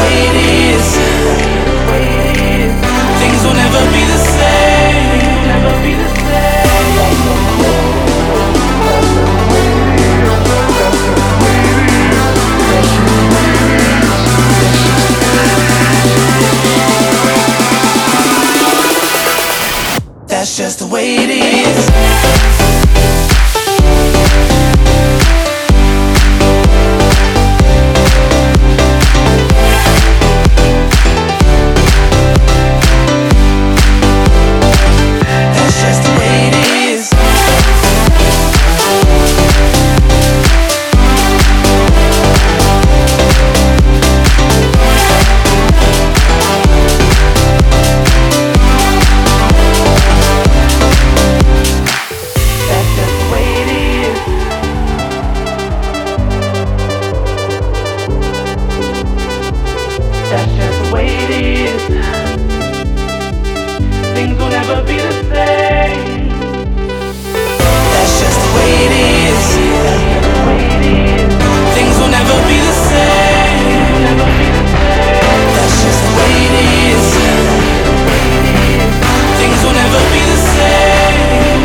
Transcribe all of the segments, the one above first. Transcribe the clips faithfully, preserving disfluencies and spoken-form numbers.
way it is. Things will never be the same. Never be the same. That's just the way it is. That's just the way it is. Things will never be the same. That's just the way it is. Things will never be the same. That's just the way it is. Things will never be the same.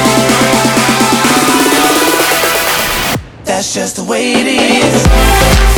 That's just the way it is.